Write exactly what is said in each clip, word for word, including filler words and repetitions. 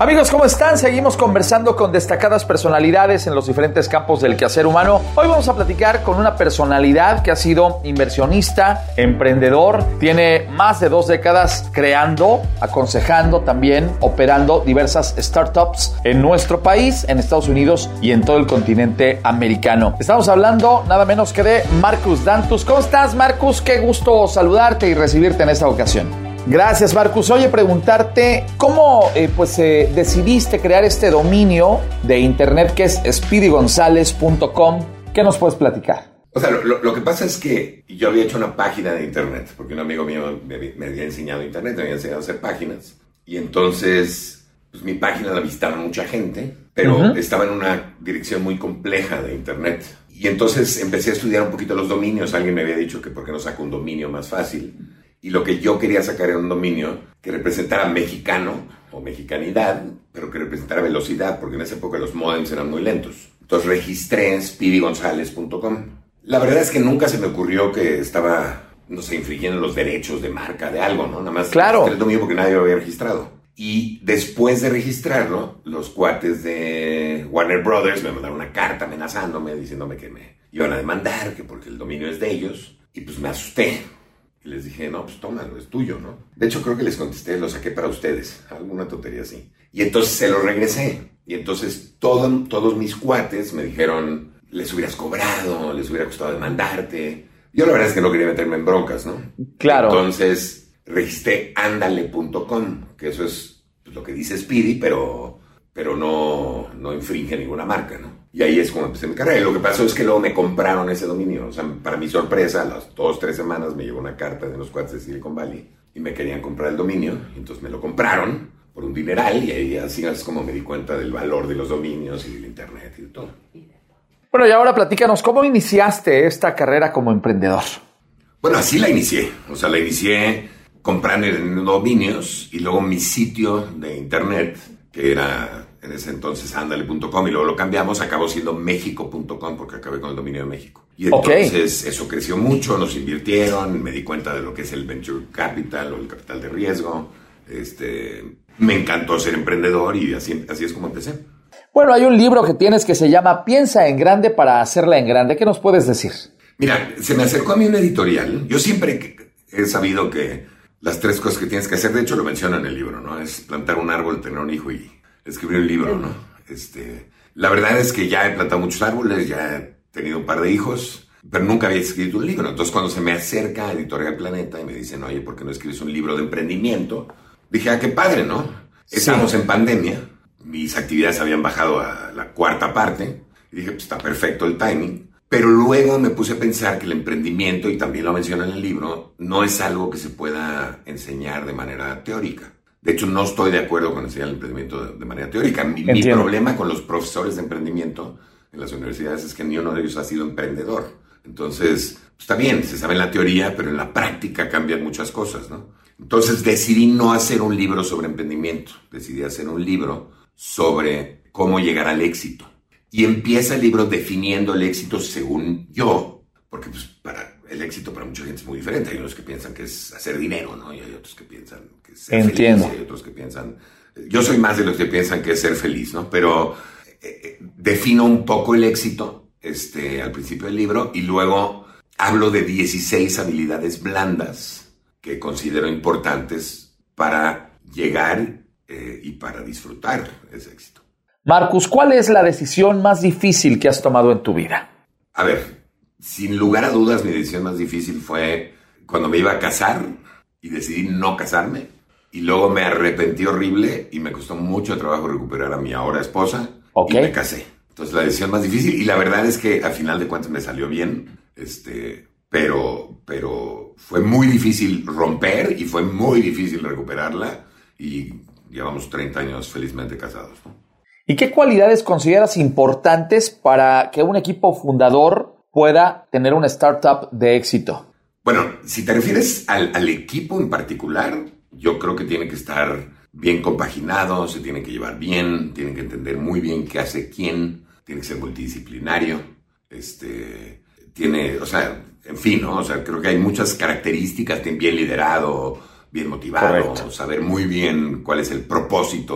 Amigos, ¿cómo están? Seguimos conversando con destacadas personalidades en los diferentes campos del quehacer humano. Hoy vamos a platicar con una personalidad que ha sido inversionista, emprendedor, tiene más de dos décadas creando, aconsejando también, operando diversas startups en nuestro país, en Estados Unidos y en todo el continente americano. Estamos hablando nada menos que de Marcus Dantus. ¿Cómo estás, Marcus? Qué gusto saludarte y recibirte en esta ocasión. Gracias, Marcus. Oye, preguntarte, ¿cómo eh, pues, eh, decidiste crear este dominio de internet que es speedy gonzalez punto com? ¿Qué nos puedes platicar? O sea, lo, lo que pasa es que yo había hecho una página de internet, porque un amigo mío me, me había enseñado internet, me había enseñado a hacer páginas. Y entonces, pues mi página la visitaba mucha gente, pero uh-huh. estaba en una dirección muy compleja de internet. Y entonces empecé a estudiar un poquito los dominios. Alguien me había dicho que por qué no saco un dominio más fácil. Y lo que yo quería sacar era un dominio que representara mexicano o mexicanidad, pero que representara velocidad, porque en esa época los modems eran muy lentos. Entonces registré speedy gonzalez punto com. La verdad es que nunca se me ocurrió que estaba, no sé, infringiendo los derechos de marca de algo, ¿no? Nada más claro. registré el dominio porque nadie lo había registrado. Y después de registrarlo, los cuates de Warner Brothers me mandaron una carta amenazándome, diciéndome que me iban a demandar, que porque el dominio es de ellos. Y pues me asusté. Y les dije, no, pues tómalo, es tuyo, ¿no? De hecho, creo que les contesté, lo saqué para ustedes. Alguna tontería así. Y entonces se lo regresé. Y entonces todo, todos mis cuates me dijeron, les hubieras cobrado, les hubiera costado demandarte. Yo la verdad es que no quería meterme en broncas, ¿no? Claro. Entonces registré andale punto com, que eso es pues, lo que dice Speedy, pero, pero no, no infringe ninguna marca, ¿no? Y ahí es como empecé mi carrera. Y lo que pasó es que luego me compraron ese dominio. O sea, para mi sorpresa, a las dos, tres semanas me llegó una carta de los cuates de Silicon Valley y me querían comprar el dominio. Y entonces me lo compraron por un dineral y ahí así es como me di cuenta del valor de los dominios y del internet y de todo. Bueno, y ahora platícanos, ¿cómo iniciaste esta carrera como emprendedor? Bueno, así la inicié. O sea, la inicié comprando dominios y luego mi sitio de internet, que era en ese entonces andale punto com, y luego lo cambiamos, acabó siendo mexico punto com porque acabé con el dominio de México. Y entonces okay. eso creció mucho, nos invirtieron, me di cuenta de lo que es el venture capital o el capital de riesgo. Este, me encantó ser emprendedor y así, así es como empecé. Bueno, hay un libro que tienes que se llama Piensa en grande para hacerla en grande. ¿Qué nos puedes decir? Mira, se me acercó a mí un editorial. Yo siempre he sabido que las tres cosas que tienes que hacer, de hecho lo menciono en el libro, ¿no? Es plantar un árbol, tener un hijo y escribir un libro, ¿no? Este, la verdad es que ya he plantado muchos árboles, ya he tenido un par de hijos, pero nunca había escrito un libro. Entonces, cuando se me acerca Editorial Planeta y me dicen, oye, ¿por qué no escribes un libro de emprendimiento? Dije, ah, qué padre, ¿no? Sí. Estamos en pandemia, mis actividades habían bajado a la cuarta parte, y dije, pues está perfecto el timing. Pero luego me puse a pensar que el emprendimiento, y también lo menciona en el libro, no es algo que se pueda enseñar de manera teórica. De hecho, no estoy de acuerdo con enseñar el emprendimiento de, de manera teórica. Mi, mi problema con los profesores de emprendimiento en las universidades es que ni uno de ellos ha sido emprendedor. Entonces, pues, está bien, se sabe en la teoría, pero en la práctica cambian muchas cosas, ¿no? Entonces decidí no hacer un libro sobre emprendimiento. Decidí hacer un libro sobre cómo llegar al éxito. Y empieza el libro definiendo el éxito según yo, porque pues para... el éxito para mucha gente es muy diferente. Hay unos que piensan que es hacer dinero, ¿no? Y hay otros que piensan que es ser Entiendo. feliz. Hay otros que piensan... Yo soy más de los que piensan que es ser feliz, ¿no? Pero eh, defino un poco el éxito este, al principio del libro y luego hablo de dieciséis habilidades blandas que considero importantes para llegar eh, y para disfrutar ese éxito. Marcus, ¿cuál es la decisión más difícil que has tomado en tu vida? A ver... Sin lugar a dudas, mi decisión más difícil fue cuando me iba a casar y decidí no casarme. Y luego me arrepentí horrible y me costó mucho trabajo recuperar a mi ahora esposa. Okay. Y me casé. Entonces, la decisión más difícil. Y la verdad es que, al final de cuentas, me salió bien. Este, pero, pero fue muy difícil romper y fue muy difícil recuperarla. Y llevamos treinta años felizmente casados, ¿no? ¿Y qué cualidades consideras importantes para que un equipo fundador pueda tener una startup de éxito? Bueno, si te refieres al, al equipo en particular, yo creo que tiene que estar bien compaginado, se tiene que llevar bien, tienen que entender muy bien qué hace quién, tiene que ser multidisciplinario, este, tiene, o sea, en fin, ¿no? O sea, creo que hay muchas características, bien liderado, bien motivado, correcto, saber muy bien cuál es el propósito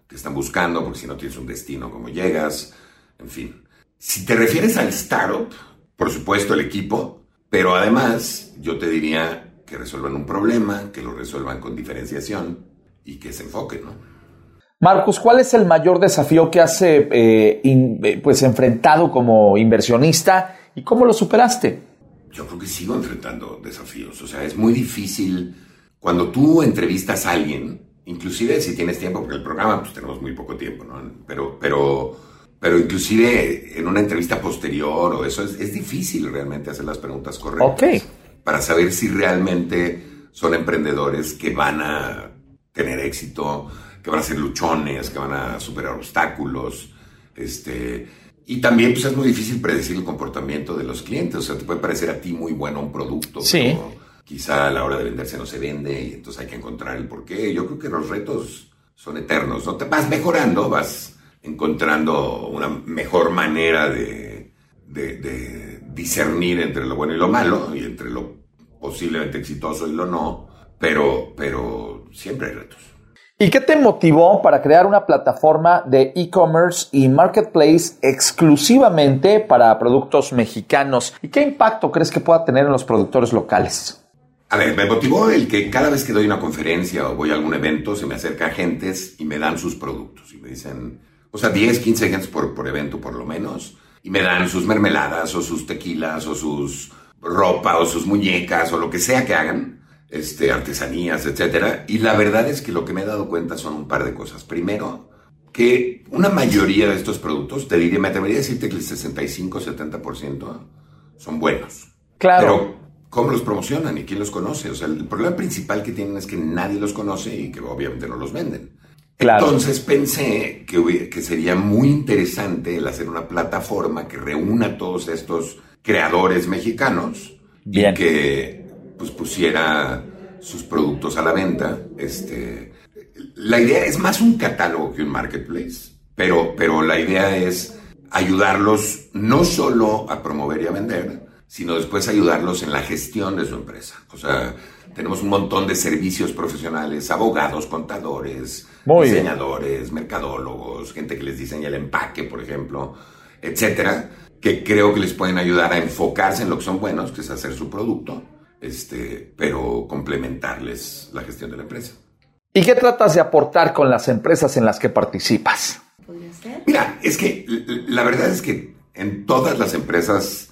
que están buscando, porque si no tienes un destino, ¿cómo llegas? En fin. Si te refieres al startup, por supuesto el equipo, pero además yo te diría que resuelvan un problema, que lo resuelvan con diferenciación y que se enfoquen, ¿no? Marcus, ¿cuál es el mayor desafío que has eh, in, pues, enfrentado como inversionista y cómo lo superaste? Yo creo que sigo enfrentando desafíos. O sea, es muy difícil cuando tú entrevistas a alguien, inclusive si tienes tiempo, porque el programa pues tenemos muy poco tiempo, ¿no? Pero, pero, pero inclusive en una entrevista posterior o eso, es, es difícil realmente hacer las preguntas correctas. Okay. Para saber si realmente son emprendedores que van a tener éxito, que van a ser luchones, que van a superar obstáculos, este... Y también pues, es muy difícil predecir el comportamiento de los clientes. O sea, te puede parecer a ti muy bueno un producto, sí, pero quizá a la hora de venderse no se vende y entonces hay que encontrar el porqué. Yo creo que los retos son eternos, ¿no? Te vas mejorando, vas encontrando una mejor manera de, de, de discernir entre lo bueno y lo malo y entre lo posiblemente exitoso y lo no, pero, pero siempre hay retos. ¿Y qué te motivó para crear una plataforma de e-commerce y marketplace exclusivamente para productos mexicanos? ¿Y qué impacto crees que pueda tener en los productores locales? A ver, me motivó el que cada vez que doy una conferencia o voy a algún evento se me acerca gentes y me dan sus productos y me dicen, o sea, diez, quince gentes por, por evento por lo menos, y me dan sus mermeladas o sus tequilas o sus ropa o sus muñecas o lo que sea que hagan. Este, artesanías, etcétera. Y la verdad es que lo que me he dado cuenta son un par de cosas. Primero, que una mayoría de estos productos, te diría, me atrevería a decirte que el sesenta y cinco a setenta por ciento son buenos. Claro. Pero, ¿cómo los promocionan y quién los conoce? O sea, el problema principal que tienen es que nadie los conoce y que obviamente no los venden. Claro. Entonces pensé que, que sería muy interesante el hacer una plataforma que reúna a todos estos creadores mexicanos. Bien. Y que pues pusiera sus productos a la venta. Este, la idea es más un catálogo que un marketplace, pero, pero la idea es ayudarlos no solo a promover y a vender, sino después ayudarlos en la gestión de su empresa. O sea, tenemos un montón de servicios profesionales, abogados, contadores, Muy diseñadores, bien. mercadólogos, gente que les diseña el empaque, por ejemplo, etcétera, que creo que les pueden ayudar a enfocarse en lo que son buenos, que es hacer su producto, Este, pero complementarles la gestión de la empresa. ¿Y qué tratas de aportar con las empresas en las que participas? ¿Podría ser? Mira, es que la verdad es que en todas las empresas,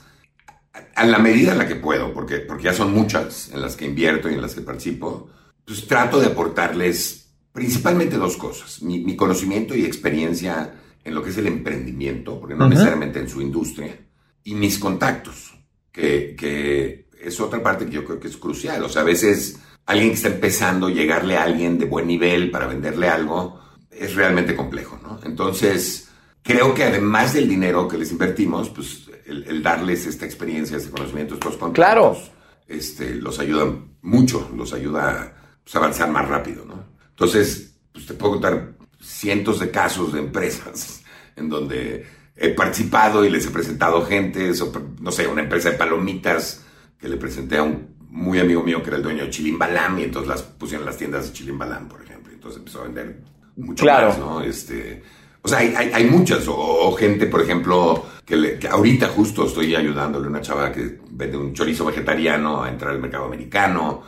a la medida en la que puedo, porque, porque ya son muchas en las que invierto y en las que participo, pues trato de aportarles principalmente dos cosas. Mi, mi conocimiento y experiencia en lo que es el emprendimiento, porque no uh-huh. necesariamente en su industria, y mis contactos, que... que es otra parte que yo creo que es crucial. O sea, a veces alguien que está empezando, llegarle a alguien de buen nivel para venderle algo, es realmente complejo, ¿no? Entonces, creo que además del dinero que les invertimos, pues el, el darles esta experiencia, este conocimiento, estos contactos, claro. este, los ayuda mucho, los ayuda a pues, avanzar más rápido, ¿no? Entonces, pues te puedo contar cientos de casos de empresas en donde he participado y les he presentado gente, no sé, una empresa de palomitas que le presenté a un muy amigo mío que era el dueño de Chilimbalam y entonces las pusieron en las tiendas de Chilimbalam, por ejemplo. Entonces empezó a vender mucho claro. más, ¿no? Este, o sea, hay, hay, hay muchas. O, o gente, por ejemplo, que, le, que ahorita justo estoy ayudándole a una chava que vende un chorizo vegetariano a entrar al mercado americano.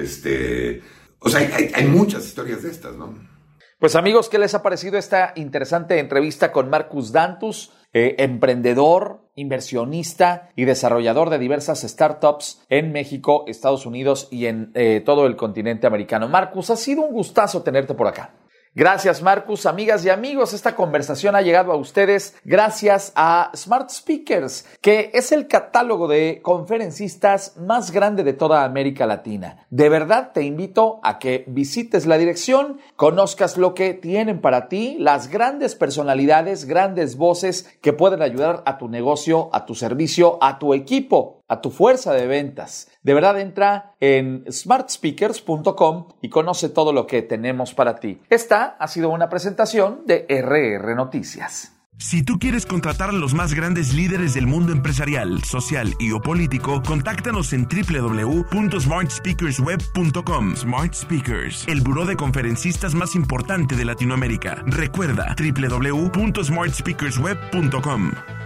Este, o sea, hay, hay, hay muchas historias de estas, ¿no? Pues amigos, ¿qué les ha parecido esta interesante entrevista con Marcus Dantus? Eh, emprendedor, inversionista y desarrollador de diversas startups en México, Estados Unidos y en eh, todo el continente americano. Marcus, ha sido un gustazo tenerte por acá. Gracias, Marcus. Amigas y amigos, esta conversación ha llegado a ustedes gracias a Smart Speakers, que es el catálogo de conferencistas más grande de toda América Latina. De verdad te invito a que visites la dirección, conozcas lo que tienen para ti, las grandes personalidades, grandes voces que pueden ayudar a tu negocio, a tu servicio, a tu equipo, a tu fuerza de ventas. De verdad, entra en smart speakers punto com y conoce todo lo que tenemos para ti. Esta ha sido una presentación de R R Noticias. Si tú quieres contratar a los más grandes líderes del mundo empresarial, social y o político, contáctanos en doble u doble u doble u punto smart speakers web punto com. Smart Speakers, el buró de conferencistas más importante de Latinoamérica. Recuerda, doble u doble u doble u punto smart speakers web punto com.